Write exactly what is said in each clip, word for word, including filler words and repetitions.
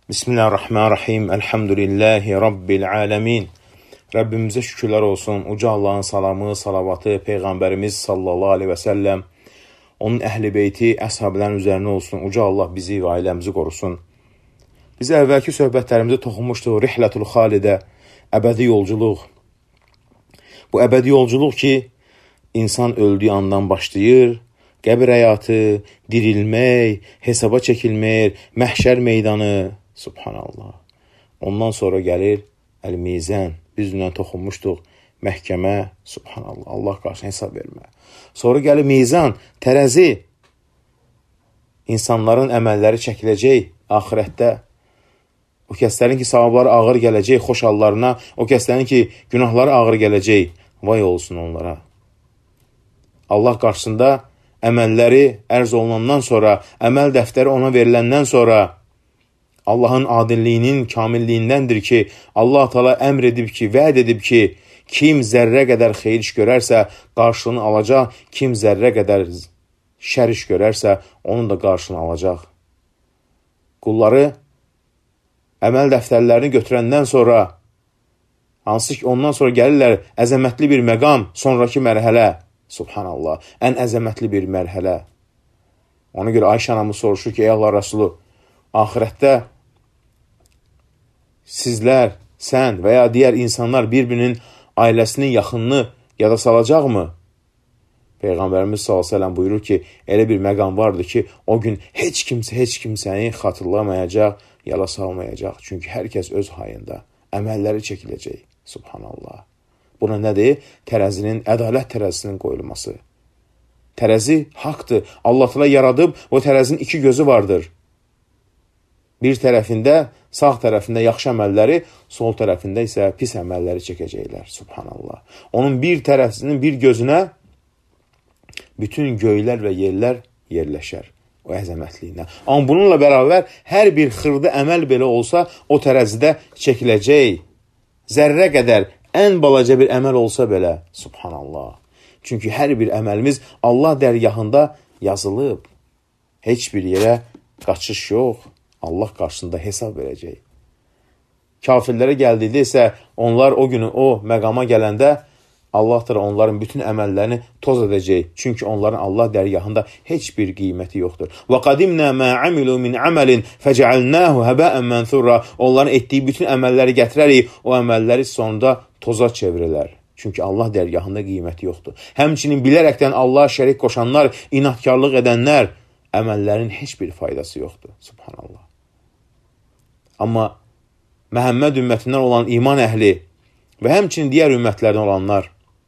Bismillahirrahmanirrahim. Elhamdülillahi Rabbil alemin. Rəbbimizə şükürlər olsun. Uca Allahın salamı, salavatı, Peyğəmbərimiz sallallahu aleyhi və səlləm, onun əhl-i beyti, əshablərin üzərinə olsun. Uca Allah bizi və ailəmizi qorusun. Biz əvvəlki söhbətlərimizdə toxunmuşduq. Rihlətul Xalidə, əbədi yolculuq. Bu əbədi yolculuq ki, insan öldüyü andan başlayır, qəbir həyatı, dirilmək, hesaba çəkilmək, məhşər meydanı, subhanallah. Ondan sonra gəlir əl-mizən, biz dünən toxunmuşduq, məhkəmə, subhanallah, Allah qarşısına hesab vermə. Sonra gəlir mizan, tərəzi, insanların əməlləri çəkiləcək axirətdə. O kəslərin ki, savabları ağır gələcək, xoş hallarına, o kəslərin ki, günahları ağır gələcək, vay olsun onlara. Allah qarşısında əməlləri ərz olunandan sonra, əməl dəftəri ona veriləndən sonra, Allahın adilliyinin kamilliyindəndir ki, Allah Teala əmr edib ki, vəd edib ki, kim zərrə qədər xeyir iş görərsə, qarşılığını alacaq, kim zərrə qədər şər iş görərsə, onun da qarşılığını alacaq. Qulları əməl dəftərlərini götürəndən sonra, hansı ki, ondan sonra gəlirlər əzəmətli bir məqam, sonraki mərhələ, subhanallah, ən əzəmətli bir mərhələ. Ona görə Ayşə anamız soruşur ki, ey Allah Rəsulü, axirətdə sizlər, sən və ya digər insanlar bir-birinin ailəsinin yaxınını yada salacaqmı? Peyğəmbərimiz sallallahu əleyhi və səlləm buyurur ki, elə bir məqam vardır ki, o gün heç kimsə, heç kimsəni xatırlamayacaq, yala salmayacaq. Çünki hər kəs öz hayında əməlləri çəkiləcək. Subhanallah. Buna nədir? Tərəzinin, ədalət tərəzisinin qoyulması. Tərəzi haqdır. Allah Teala yaradıb, o tərəzinin iki gözü vardır. Bir tərəfində, sağ tərəfində yaxşı əməlləri, sol tərəfində isə pis əməlləri çəkəcəklər. Subhanallah. Onun bir tərəfinin bir gözünə bütün göylər və yerlər yerləşər. O əzəmətliyindən. Amma bununla bərabər hər bir xırda əməl belə olsa, o tərəzidə çəkiləcək. Zərrə qədər ən balaca bir əməl olsa belə, subhanallah. Çünki hər bir əməlimiz Allah dərgahında yazılıb. Heç bir yerə qaçış yox. Allah qarşısında hesab verəcək. Kafirlərə gəldikdə isə onlar o günü o məqama gələndə Allah da onların bütün əməllərini toz edəcək. Çünki onların Allah dərgahında heç bir qiyməti yoxdur. Və qadimnə mə amilu min amalin fəcəalnahu haba'an mansura. Onların etdiyi bütün əməlləri gətirərik, o əməlləri sonunda toza çevirilər. Çünki Allah dərgahında qiyməti yoxdur. Həmçinin bilərəkdən Allah'a şərik qoşanlar, inatkarlıq edənlər, əməllərin heç bir faydası yoxdur. Subhanallah. Amma Məhəmməd ümmətindən olan iman əhli və həmçinin digər ümmətlərdən olanlar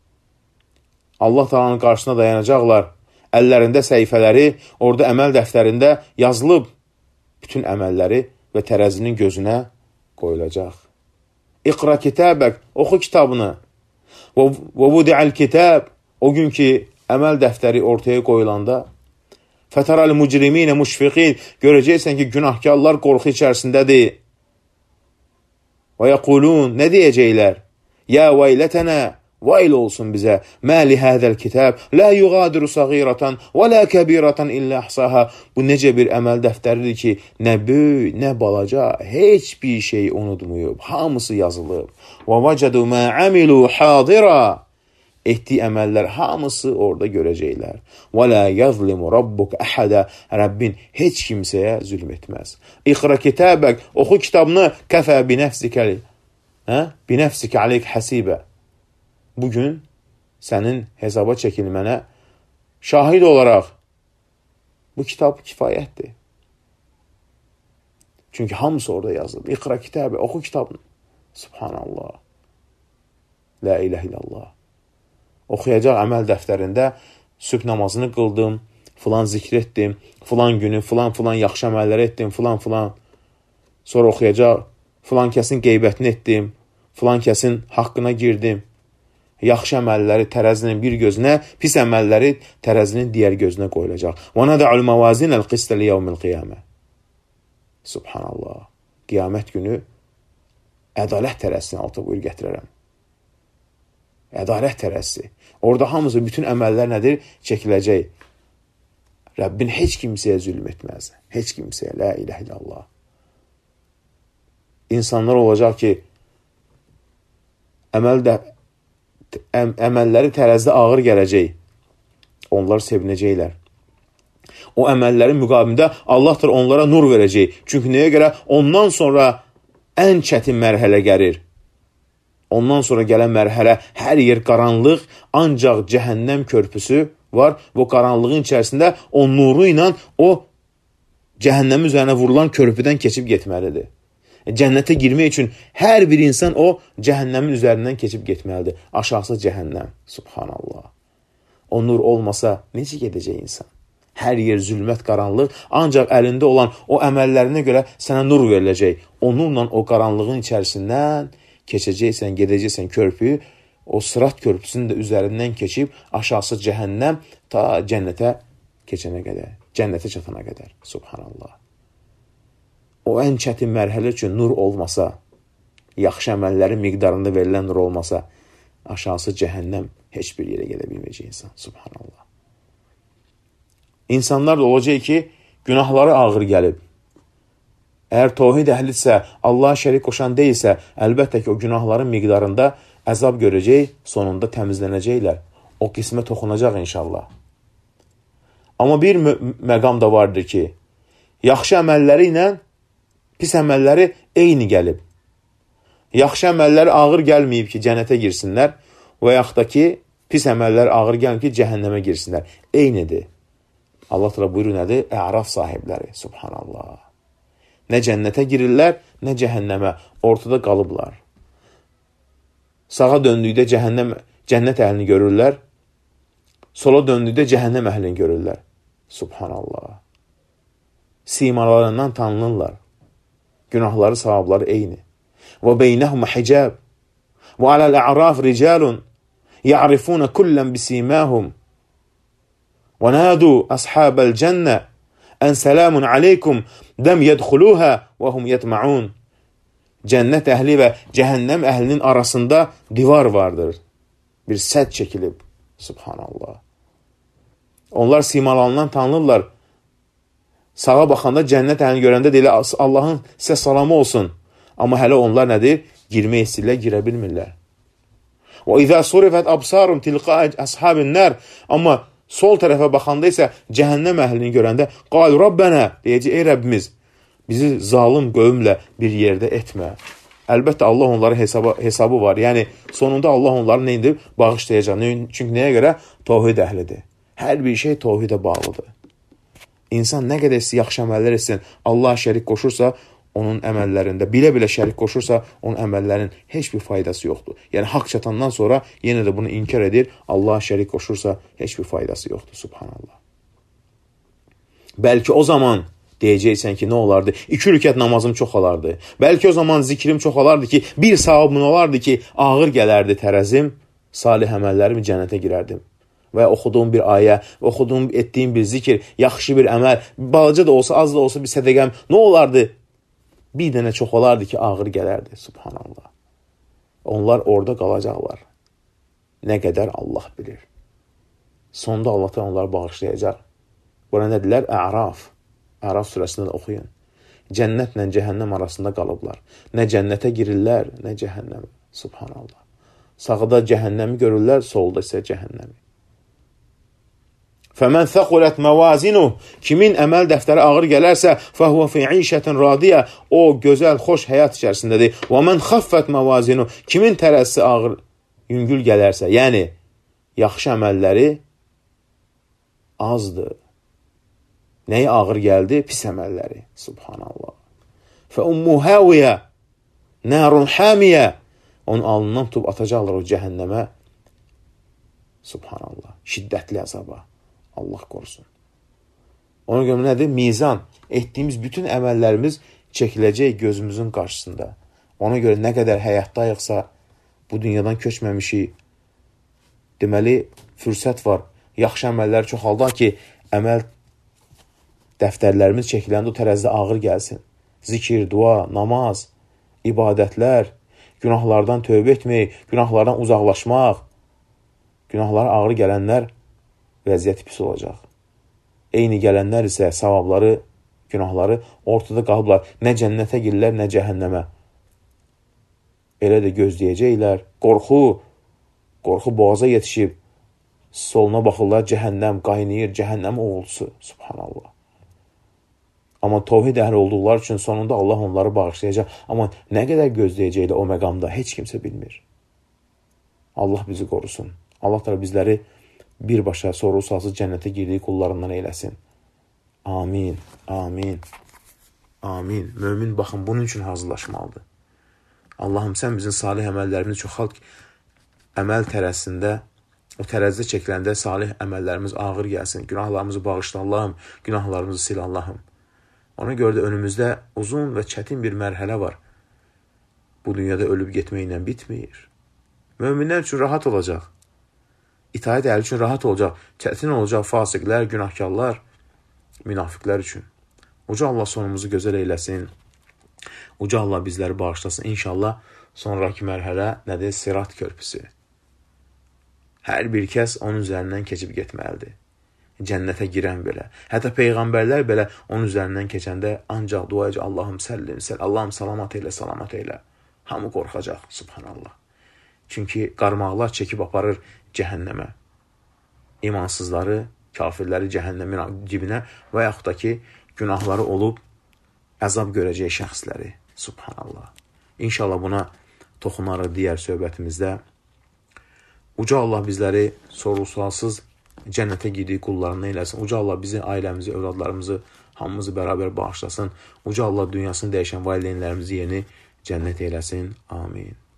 Allah Taala'nın qarşısına dayanacaqlar. Əllərində səhifələri, orada əməl dəftərində yazılıb bütün əməlləri və tərəzinin gözünə qoyulacaq. İqra kitabək, oxu kitabını. Və vudi'al kitab, o gün ki əməl dəftəri ortaya qoyulanda fətəral mücriminə müşfiqin, görəcəksən ki, günahkarlar qorxu içərisindədir. Və yəqulun, nə deyəcəklər? Ya vəylətənə, vayl olsun bizə. Məli hədəl kitab, la yuğadiru səğiratan və la kəbiratan illə əhsaha. Bu necə bir əməl dəftəridir ki, nə böyük, nə balaca, heç bir şey unutmayıb. Hamısı yazılıb. Və vəcədu mə amilu hadira. Etdiyi əməllər hamısı orada görəcəklər. Və la yazlimu rabbuka ahada. Rəbbin heç kimsəyə zülm etməz. İqra kitabək, oxu kitabını, kəfə binəfsikə, hə? Binəfsikə aleyk həsibə. Bugün sənin hesaba çəkilmənə şahid olaraq bu kitab kifayətdir. Çünki hamısı orada yazılıb. İqra kitabə, oxu kitabını. Subhanallah. La ilahe illallah. Oxuyacaq əməl dəftərində sübh namazını qıldım, filan zikr etdim, filan günü, filan filan yaxşı əməllər etdim, filan filan. Sonra oxuyacaq, filan kəsin qeybətini etdim, filan kəsin haqqına girdim. Yaxşı əməlləri tərəzinin bir gözünə, pis əməlləri tərəzinin digər gözünə qoyulacaq. Və nədə'ul məvazinəl qistə liyəvmil qiyamə. Subhanallah. Qiyamət günü ədalət tərəzisini altı buyur gətirərəm. Ədalət tərəzisi. Orada hamısı, bütün əməllər nədir? Çəkiləcək. Rəbbin heç kimsəyə zülm etməz. Heç kimsəyə. La ilahe illallah. insanlar olacaq ki, əməl də, əm, əməlləri tərəzidə ağır gələcək. Onlar sevinəcəklər. O əməllərin müqabilində Allah da onlara nur verəcək. Çünki nəyə görə? Ondan sonra ən çətin mərhələ gəlir. Ondan sonra gələn mərhələ hər yer qaranlıq, ancaq cəhənnəm körpüsü var. Bu qaranlığın içərisində o nuru ilə o cəhənnəmin üzərinə vurulan körpüdən keçib getməlidir. Cənnətə girmək üçün hər bir insan o cəhənnəmin üzərindən keçib getməlidir. Aşağısı cəhənnəm. Subhanallah. O nur olmasa necə gedəcək insan? Hər yer zülmət, qaranlıq, ancaq əlində olan o əməllərinə görə sənə nur veriləcək. Onunla o qaranlığın içərisindən keçəcəksən, gedəcəksən körpüyü, o sırat körpüsünün də üzərindən keçib aşağısı cəhənnəm ta cənnətə keçənə qədər, cənnətə çatana qədər. Subhanallah. O ən çətin mərhələ üçün nur olmasa, yaxşı əməllərin miqdarında verilən nur olmasa, aşağısı cəhənnəm heç bir yerə gedə bilməyəcək insan. Subhanallah. İnsanlar da olacaq ki, günahları ağır gəlib. Əgər tohid əhlidirsə, Allah'a şərik qoşan deyilsə, əlbəttə ki, o günahların miqdarında əzab görəcək, sonunda təmizlənəcəklər. O qismə toxunacaq inşallah. Amma bir məqam da vardır ki, yaxşı əməlləri ilə pis əməlləri eyni gəlib. Yaxşı əməlləri ağır gəlməyib ki, cənnətə girsinlər və yaxud da ki, pis əməlləri ağır gəlməyib ki, cəhənnəmə girsinlər. Eynidir. Allah təala buyurur nədir? Əraf sahibləri. Subhanallah. Nə cənnətə girirlər, nə cəhənnəmə. Ortada qalıblar. Sağa döndükdə cəhənnəm, cənnət əhlini görürlər. Sola döndükdə cəhənnəm əhlini görürlər. Subhanallah. Simalarından tanınırlar. Günahları, savabları eyni. Və beynəhum hicab. Və aləl a'raf ricalun ya'rifuna kullan bisimahum. Və nadu ashabal cennə ən selamun aleykum lam yedxuluha və hum yetma'un. Cənnət əhli və cəhənnəm əhlinin arasında divar vardır. Bir sədd çəkilib. Subhanallah. Onlar simalarından tanınırlar. Sağa baxanda cənnət əhlini görəndə deyil, Allahın sizə salamı olsun. Amma hələ onlar nədir? Girmək istəyirlər, girə bilmirlər. Və izə surifət absarum tilqa əshabin nər. Amma sol tərəfə baxanda isə cəhənnəm əhlini görəndə qal Rabbənə deyəcək, ey Rəbbimiz, bizi zalım qövmlə bir yerdə etmə. Əlbəttə Allah onların hesabı, hesabı var. Yəni sonunda Allah onları nə edib? Bağışlayacaq. Çünki nəyə görə? Tohid əhlidir. Hər bir şey tohidə bağlıdır. İnsan nə qədər yaxşı əməllər etsin, Allah şərik qoşursa, onun əməllərində, bilə-bilə şərik qoşursa, onun əməllərin heç bir faydası yoxdur. Yəni, haqq çatandan sonra yenə də bunu inkar edir, Allah şərik qoşursa, heç bir faydası yoxdur. Subhanallah. Bəlkə o zaman deyəcəksən ki, nə olardı? İki rükət namazım çoxalardı. Bəlkə o zaman zikrim çoxalardı ki, bir savabım olardı ki, ağır gələrdi tərəzim, salih əməllərimi cənnətə girərdim. Və oxuduğum bir ayə, oxuduğum, etdiyim bir zikir, yaxşı bir əməl, balaca da olsa, az da olsa bir sədəqəm, nə olardı? Bir dənə çox olardı ki, ağır gələrdi. Subhanallah. Onlar orada qalacaqlar. Nə qədər Allah bilir. Sonda Allah'tan onları bağışlayacaq. Buna nə deyirlər? Əraf. Əraf surəsində də oxuyun. Cənnətlə cəhənnəm arasında qalıblar. Nə cənnətə girirlər, nə cəhənnəm. Subhanallah. Sağda cəhənnəmi görürlər, solda isə cəhənnəmi. Fəmən thəqulət məvazinuh, kimin əməl dəftəri ağır gələrsə, fəhvə fi işətin radiyə, o gözəl, xoş həyat içərisindədir. Və mən xəffət məvazinuh, kimin tərəzisi ağır, yüngül gələrsə, yəni, yaxşı əməlləri azdır. Nəyə ağır gəldi? Pis əməlləri. Subhanallah. Fə ummu həviyə, nərun həmiyə, onun alnından tutub atacaqlar o cəhənnəmə. Subhanallah. Şiddətli əzaba. Allah qorusun. Ona görə nədir? Mizan. Etdiyimiz bütün əməllərimiz çəkiləcək gözümüzün qarşısında. Ona görə nə qədər həyatdayıqsa, bu dünyadan köçməmişik. Deməli, fürsət var. Yaxşı əməlləri çoxaldaq ki, əməl dəftərlərimiz çəkiləndə o tərəzidə ağır gəlsin. Zikir, dua, namaz, ibadətlər, günahlardan tövbə etmək, günahlardan uzaqlaşmaq, günahlara ağır gələnlər vəziyyəti pis olacaq. Eyni gələnlər isə savabları, günahları ortada qalıblar. Nə cənnətə girlər, nə cəhənnəmə. elə də gözləyəcəklər. Qorxu, qorxu boğaza yetişib, soluna baxırlar, cəhənnəm qaynayır, cəhənnəm oğultusu. Subhanallah. Amma təvhid əhli olduqları üçün sonunda Allah onları bağışlayacaq. Amma nə qədər gözləyəcəklər o məqamda heç kimsə bilmir. Allah bizi qorusun. Allah da bizləri birbaşa soru-sualsız cənnətə girdiyi qullarından eyləsin. Amin, amin, amin. Mömin baxın, bunun üçün hazırlaşmalıdır. Allahım, sən bizim salih əməllərimizi çoxalt, əməl tərəzisində, o tərəzidə çəkiləndə salih əməllərimiz ağır gəlsin. Günahlarımızı bağışla Allahım, günahlarımızı sil Allahım. Ona görə də önümüzdə uzun və çətin bir mərhələ var. Bu dünyada ölüb getməklə bitmir. Möminlər üçün rahat olacaq. İtaət əhli üçün rahat olacaq. Çətin olacaq fasiqlər, günahkarlar, münafiqlər üçün. Uca Allah sonumuzu gözəl eyləsin. Uca Allah bizləri bağışlasın. İnşallah sonraki mərhələ nədir? Sirat körpüsü. Hər bir kəs onun üzərindən keçib getməlidir. Cənnətə girən belə. Hətta peyğəmbərlər belə onun üzərindən keçəndə ancaq dua edəcək. Allahım səllim, səl. Allahım salamat eylə, salamat eylə. Hamı qorxacaq. Subhanallah. Çünki qarmaqlar çəkib aparır cəhənnəmə. İmansızları, kafirləri cəhənnəmin dibinə və yaxud da ki, günahları olub əzab görəcək şəxsləri. Subhanallah. İnşallah buna toxunarıq digər söhbətimizdə. Uca Allah bizləri soru-sualsız cənnətə girdiyi qullarına eləsin. Uca Allah bizi, ailəmizi, övladlarımızı, hamımızı bərabər bağışlasın. Uca Allah dünyasını dəyişən valideynlərimizi yeni cənnət eləsin. Amin.